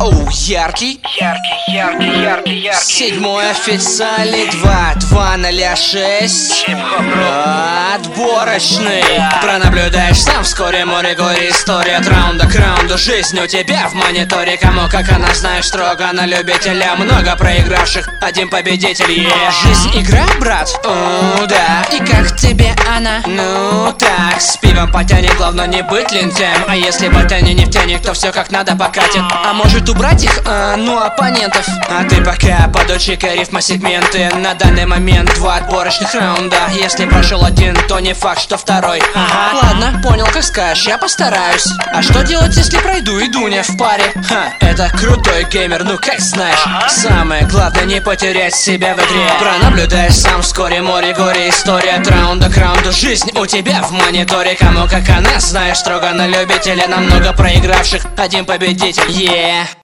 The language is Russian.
Яркий, яркий. седьмой официальный 2-2-0-6. Отборочный. Пронаблюдаешь сам вскоре море горе. История от раунда к раунду. Жизнь у тебя в мониторе. Кому как она, знаешь, строго на любителя. Много проигравших, один победитель. Жизнь игра, брат? Да. И как тебе она? Ну так, с пивом потянет, главное не быть лентяем. А если ботани не в тени, то все как надо покатит. А может убрать их, оппонентов? А ты пока подучи-ка рифмосегменты. На данный момент 2 отборочных раунда. Если прошел один, то не факт, что второй. Ладно, понял, как скажешь, я постараюсь. А что делать, если пройду и Дуня в паре? Это крутой геймер, ну как знаешь. Самое главное не потерять себя в игре. Пронаблюдаешь сам вскоре море горе. История от раунда к раунду. Жизнь у тебя в мониторе. Кому как она, знаешь, строго на любителя. Намного проигравших, один победитель.